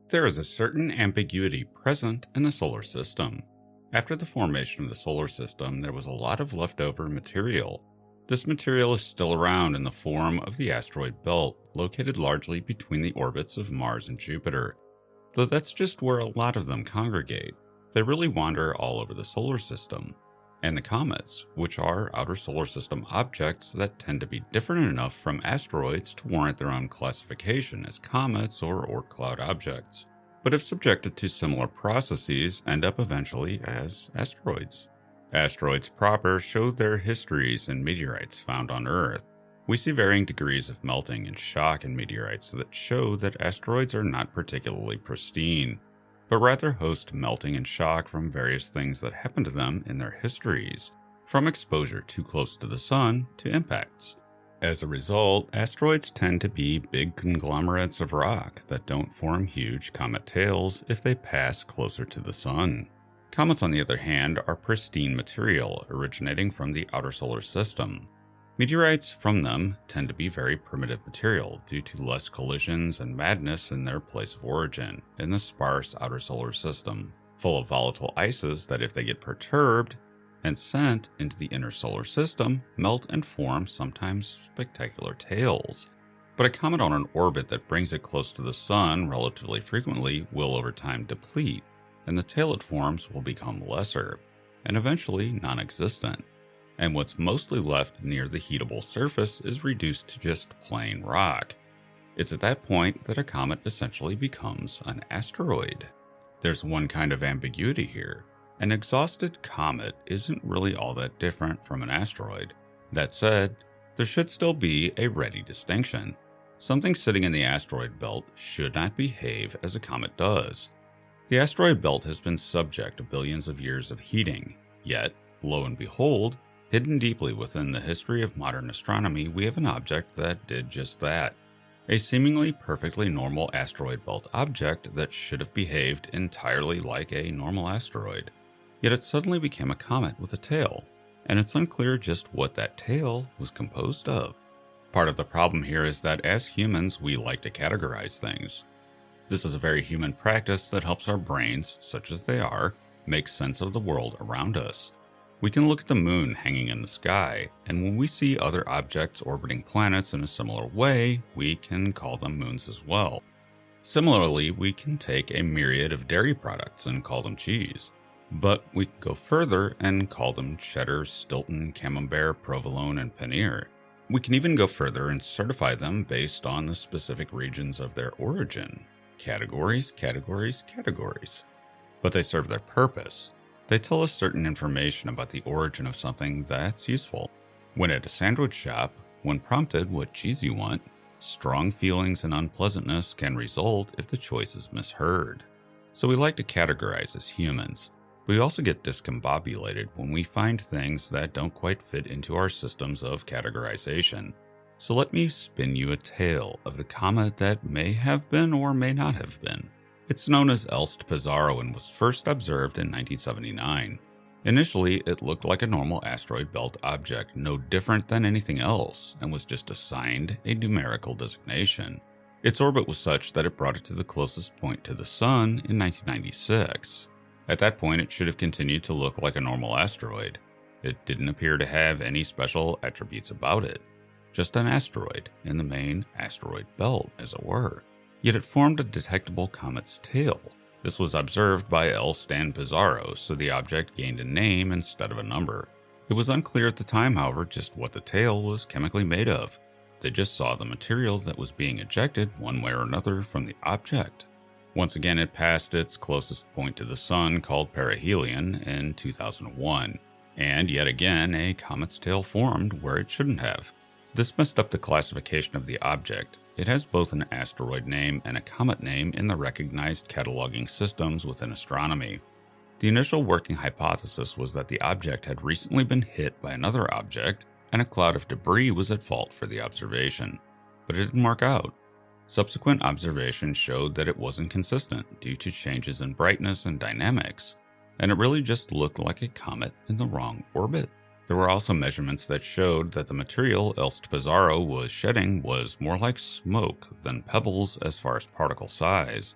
There is a certain ambiguity present in the solar system. After the formation of the solar system, there was a lot of leftover material. This material is still around in the form of the asteroid belt, located largely between the orbits of Mars and Jupiter. Though that's just where a lot of them congregate. They really wander all over the solar system. And the comets, which are outer solar system objects that tend to be different enough from asteroids to warrant their own classification as comets or Oort cloud objects, but if subjected to similar processes, end up eventually as asteroids. Asteroids proper show their histories in meteorites found on Earth. We see varying degrees of melting and shock in meteorites that show that asteroids are not particularly pristine, but rather host melting and shock from various things that happen to them in their histories, from exposure too close to the sun to impacts. As a result, asteroids tend to be big conglomerates of rock that don't form huge comet tails if they pass closer to the sun. Comets, on the other hand, are pristine material originating from the outer solar system. Meteorites from them tend to be very primitive material due to less collisions and madness in their place of origin, in the sparse outer solar system, full of volatile ices that if they get perturbed and sent into the inner solar system, melt and form sometimes spectacular tails. But a comet on an orbit that brings it close to the sun relatively frequently will over time deplete, and the tail it forms will become lesser, and eventually non-existent. And what's mostly left near the heatable surface is reduced to just plain rock. It's at that point that a comet essentially becomes an asteroid. There's one kind of ambiguity here. An exhausted comet isn't really all that different from an asteroid. That said, there should still be a ready distinction. Something sitting in the asteroid belt should not behave as a comet does. The asteroid belt has been subject to billions of years of heating, yet, lo and behold, hidden deeply within the history of modern astronomy, we have an object that did just that. A seemingly perfectly normal asteroid belt object that should have behaved entirely like a normal asteroid. Yet it suddenly became a comet with a tail, and it's unclear just what that tail was composed of. Part of the problem here is that as humans, we like to categorize things. This is a very human practice that helps our brains, such as they are, make sense of the world around us. We can look at the moon hanging in the sky, and when we see other objects orbiting planets in a similar way, we can call them moons as well. Similarly, we can take a myriad of dairy products and call them cheese. But we can go further and call them cheddar, Stilton, camembert, provolone, and paneer. We can even go further and certify them based on the specific regions of their origin. Categories, categories, categories. But they serve their purpose. They tell us certain information about the origin of something that's useful. When at a sandwich shop, when prompted what cheese you want, strong feelings and unpleasantness can result if the choice is misheard. So we like to categorize as humans. We also get discombobulated when we find things that don't quite fit into our systems of categorization. So let me spin you a tale of the comet that may have been or may not have been. It's known as Elst-Pizarro and was first observed in 1979. Initially, it looked like a normal asteroid belt object, no different than anything else, and was just assigned a numerical designation. Its orbit was such that it brought it to the closest point to the Sun in 1996. At that point, it should have continued to look like a normal asteroid. It didn't appear to have any special attributes about it. Just an asteroid in the main asteroid belt, as it were. Yet it formed a detectable comet's tail. This was observed by Elst and Pizarro, so the object gained a name instead of a number. It was unclear at the time, however, just what the tail was chemically made of. They just saw the material that was being ejected one way or another from the object. Once again, it passed its closest point to the Sun, called perihelion, in 2001. And yet again, a comet's tail formed where it shouldn't have. This messed up the classification of the object. It has both an asteroid name and a comet name in the recognized cataloging systems within astronomy. The initial working hypothesis was that the object had recently been hit by another object, and a cloud of debris was at fault for the observation. But it didn't work out. Subsequent observations showed that it wasn't consistent due to changes in brightness and dynamics, and it really just looked like a comet in the wrong orbit. There were also measurements that showed that the material Elst-Pizarro was shedding was more like smoke than pebbles as far as particle size.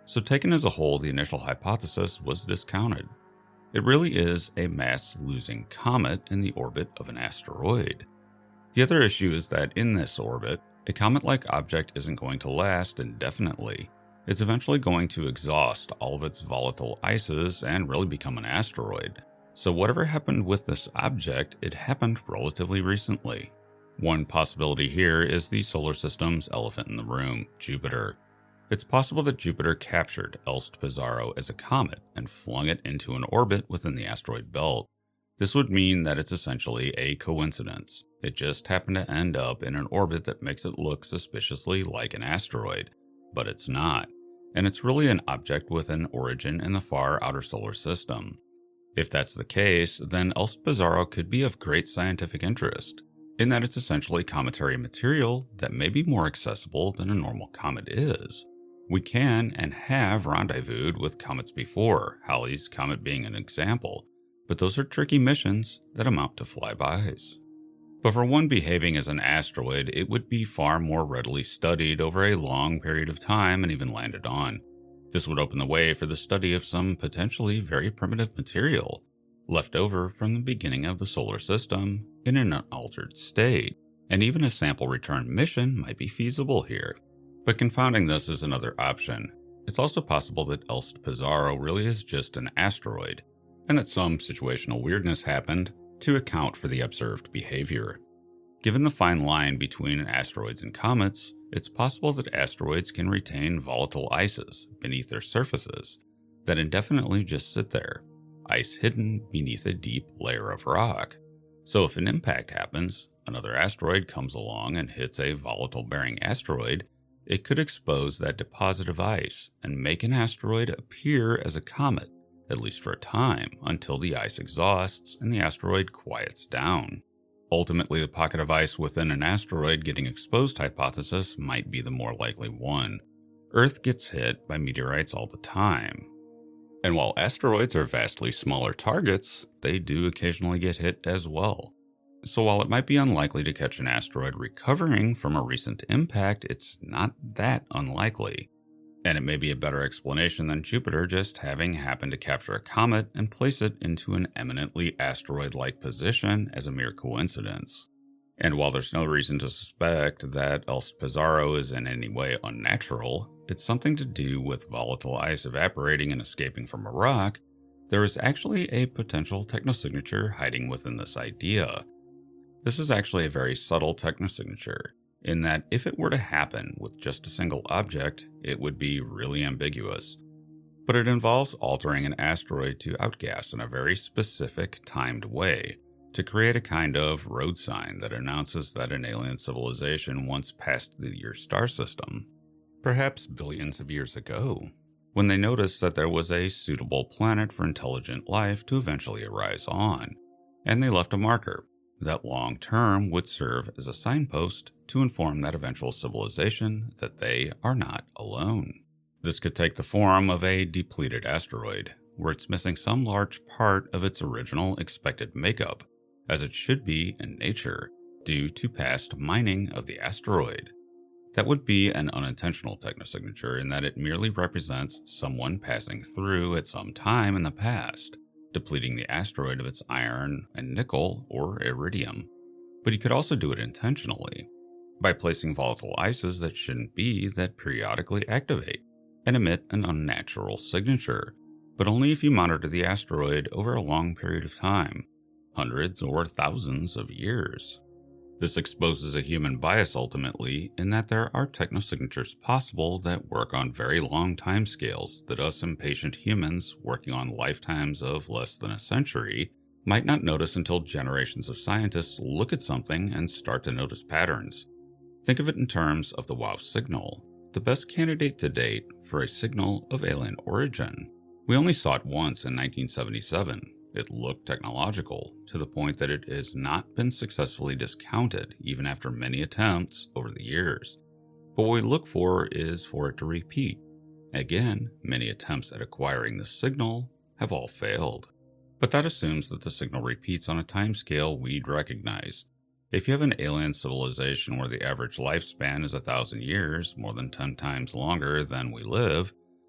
So taken as a whole, the initial hypothesis was discounted. It really is a mass-losing comet in the orbit of an asteroid. The other issue is that in this orbit, a comet-like object isn't going to last indefinitely. It's eventually going to exhaust all of its volatile ices and really become an asteroid. So whatever happened with this object, it happened relatively recently. One possibility here is the solar system's elephant in the room, Jupiter. It's possible that Jupiter captured Elst-Pizarro as a comet and flung it into an orbit within the asteroid belt. This would mean that it's essentially a coincidence. It just happened to end up in an orbit that makes it look suspiciously like an asteroid, but it's not. And it's really an object with an origin in the far outer solar system. If that's the case, then Elst-Pizarro could be of great scientific interest, in that it's essentially cometary material that may be more accessible than a normal comet is. We can and have rendezvoused with comets before, Halley's Comet being an example, but those are tricky missions that amount to flybys. But for one behaving as an asteroid, it would be far more readily studied over a long period of time and even landed on. This would open the way for the study of some potentially very primitive material, left over from the beginning of the solar system in an unaltered state, and even a sample return mission might be feasible here. But confounding this is another option. It's also possible that Elst-Pizarro really is just an asteroid, and that some situational weirdness happened to account for the observed behavior. Given the fine line between asteroids and comets, it's possible that asteroids can retain volatile ices beneath their surfaces that indefinitely just sit there, ice hidden beneath a deep layer of rock. So if an impact happens, another asteroid comes along and hits a volatile-bearing asteroid, it could expose that deposit of ice and make an asteroid appear as a comet, at least for a time, until the ice exhausts and the asteroid quiets down. Ultimately, the pocket of ice within an asteroid getting exposed hypothesis might be the more likely one. Earth gets hit by meteorites all the time. And while asteroids are vastly smaller targets, they do occasionally get hit as well. So while it might be unlikely to catch an asteroid recovering from a recent impact, it's not that unlikely. And it may be a better explanation than Jupiter just having happened to capture a comet and place it into an eminently asteroid-like position as a mere coincidence. And while there's no reason to suspect that Elst-Pizarro is in any way unnatural, it's something to do with volatile ice evaporating and escaping from a rock, there is actually a potential technosignature hiding within this idea. This is actually a very subtle technosignature, in that if it were to happen with just a single object, it would be really ambiguous. But it involves altering an asteroid to outgas in a very specific, timed way to create a kind of road sign that announces that an alien civilization once passed your star system, perhaps billions of years ago, when they noticed that there was a suitable planet for intelligent life to eventually arise on, and they left a marker that long-term would serve as a signpost to inform that eventual civilization that they are not alone. This could take the form of a depleted asteroid, where it's missing some large part of its original expected makeup, as it should be in nature, due to past mining of the asteroid. That would be an unintentional technosignature in that it merely represents someone passing through at some time in the past, depleting the asteroid of its iron and nickel or iridium. But you could also do it intentionally, by placing volatile ices that shouldn't be that periodically activate and emit an unnatural signature, but only if you monitor the asteroid over a long period of time, hundreds or thousands of years. This exposes a human bias ultimately, in that there are technosignatures possible that work on very long timescales that us impatient humans working on lifetimes of less than a century might not notice until generations of scientists look at something and start to notice patterns. Think of it in terms of the WOW signal, the best candidate to date for a signal of alien origin. We only saw it once in 1977. It looked technological, to the point that it has not been successfully discounted even after many attempts over the years. But what we look for is for it to repeat. Again, many attempts at acquiring the signal have all failed. But that assumes that the signal repeats on a timescale we'd recognize. If you have an alien civilization where the average lifespan is 1,000 years, more than 10 times longer than we live,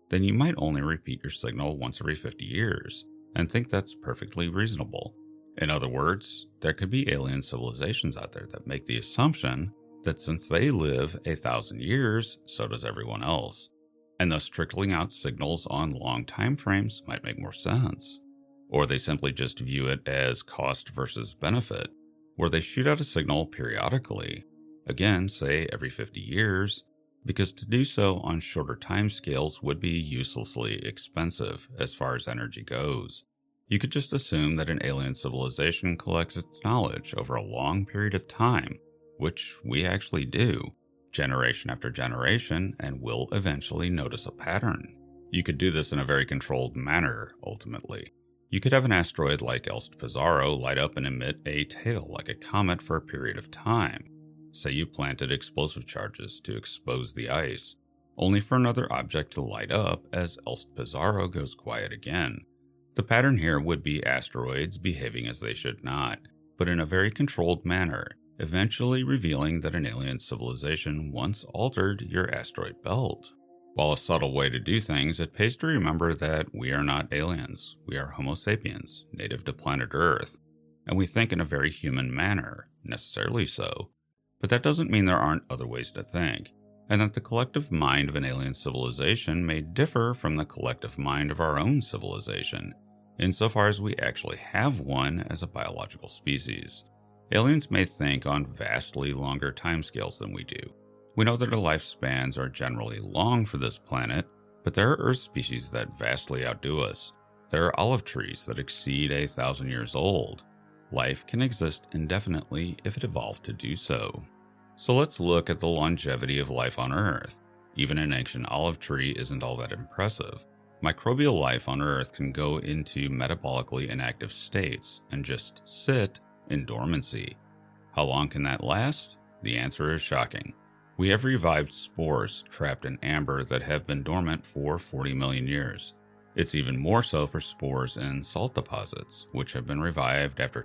then you might only repeat your signal once every 50 years and think that's perfectly reasonable. In other words, there could be alien civilizations out there that make the assumption that since they live 1,000 years, so does everyone else, and thus trickling out signals on long time frames might make more sense. Or they simply just view it as cost versus benefit, where they shoot out a signal periodically, again, say every 50 years, because to do so on shorter timescales would be uselessly expensive as far as energy goes. You could just assume that an alien civilization collects its knowledge over a long period of time, which we actually do, generation after generation, and will eventually notice a pattern. You could do this in a very controlled manner, ultimately. You could have an asteroid like Elst Pizarro light up and emit a tail like a comet for a period of time. Say you planted explosive charges to expose the ice, only for another object to light up as Elst Pizarro goes quiet again. The pattern here would be asteroids behaving as they should not, but in a very controlled manner, eventually revealing that an alien civilization once altered your asteroid belt. While a subtle way to do things, it pays to remember that we are not aliens. We are Homo sapiens, native to planet Earth, and we think in a very human manner, necessarily so. But that doesn't mean there aren't other ways to think, and that the collective mind of an alien civilization may differ from the collective mind of our own civilization, insofar as we actually have one as a biological species. Aliens may think on vastly longer timescales than we do. We know that our lifespans are generally long for this planet, but there are Earth species that vastly outdo us. There are olive trees that exceed 1,000 years old. Life can exist indefinitely if it evolved to do so. So let's look at the longevity of life on Earth. Even an ancient olive tree isn't all that impressive. Microbial life on Earth can go into metabolically inactive states and just sit in dormancy. How long can that last? The answer is shocking. We have revived spores trapped in amber that have been dormant for 40 million years. It's even more so for spores in salt deposits, which have been revived after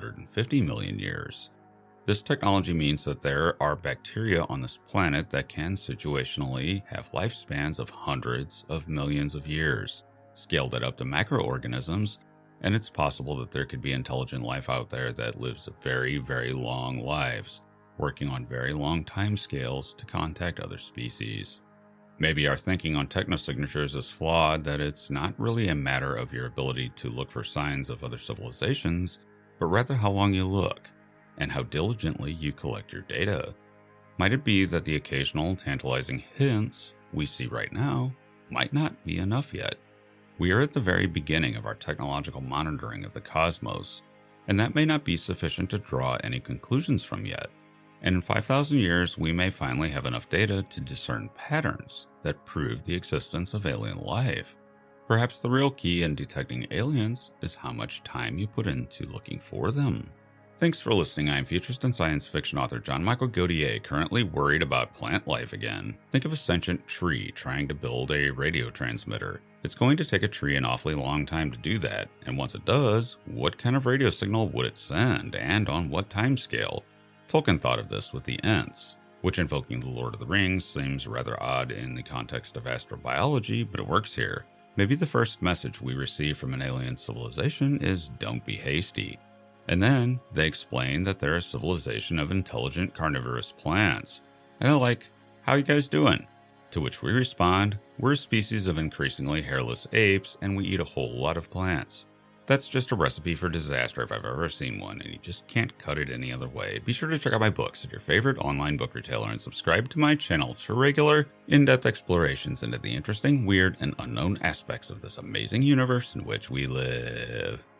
250 million years. This technology means that there are bacteria on this planet that can situationally have lifespans of hundreds of millions of years. Scale that up to macroorganisms, and it's possible that there could be intelligent life out there that lives very, very long lives, working on very long time scales to contact other species. Maybe our thinking on technosignatures is flawed, that it's not really a matter of your ability to look for signs of other civilizations, but rather how long you look, and how diligently you collect your data. Might it be that the occasional tantalizing hints we see right now might not be enough yet? We are at the very beginning of our technological monitoring of the cosmos, and that may not be sufficient to draw any conclusions from yet. And in 5,000 years, we may finally have enough data to discern patterns that prove the existence of alien life. Perhaps the real key in detecting aliens is how much time you put into looking for them. Thanks for listening. I am futurist and science fiction author John Michael Gauthier, currently worried about plant life again. Think of a sentient tree trying to build a radio transmitter. It's going to take a tree an awfully long time to do that, and once it does, what kind of radio signal would it send, and on what time scale? Tolkien thought of this with the Ents, which invoking the Lord of the Rings seems rather odd in the context of astrobiology, but it works here. Maybe the first message we receive from an alien civilization is don't be hasty. And then they explain that they're a civilization of intelligent carnivorous plants. And they're like, how you guys doing? To which we respond, we're a species of increasingly hairless apes and we eat a whole lot of plants. That's just a recipe for disaster if I've ever seen one, and you just can't cut it any other way. Be sure to check out my books at your favorite online book retailer and subscribe to my channels for regular, in-depth explorations into the interesting, weird, and unknown aspects of this amazing universe in which we live.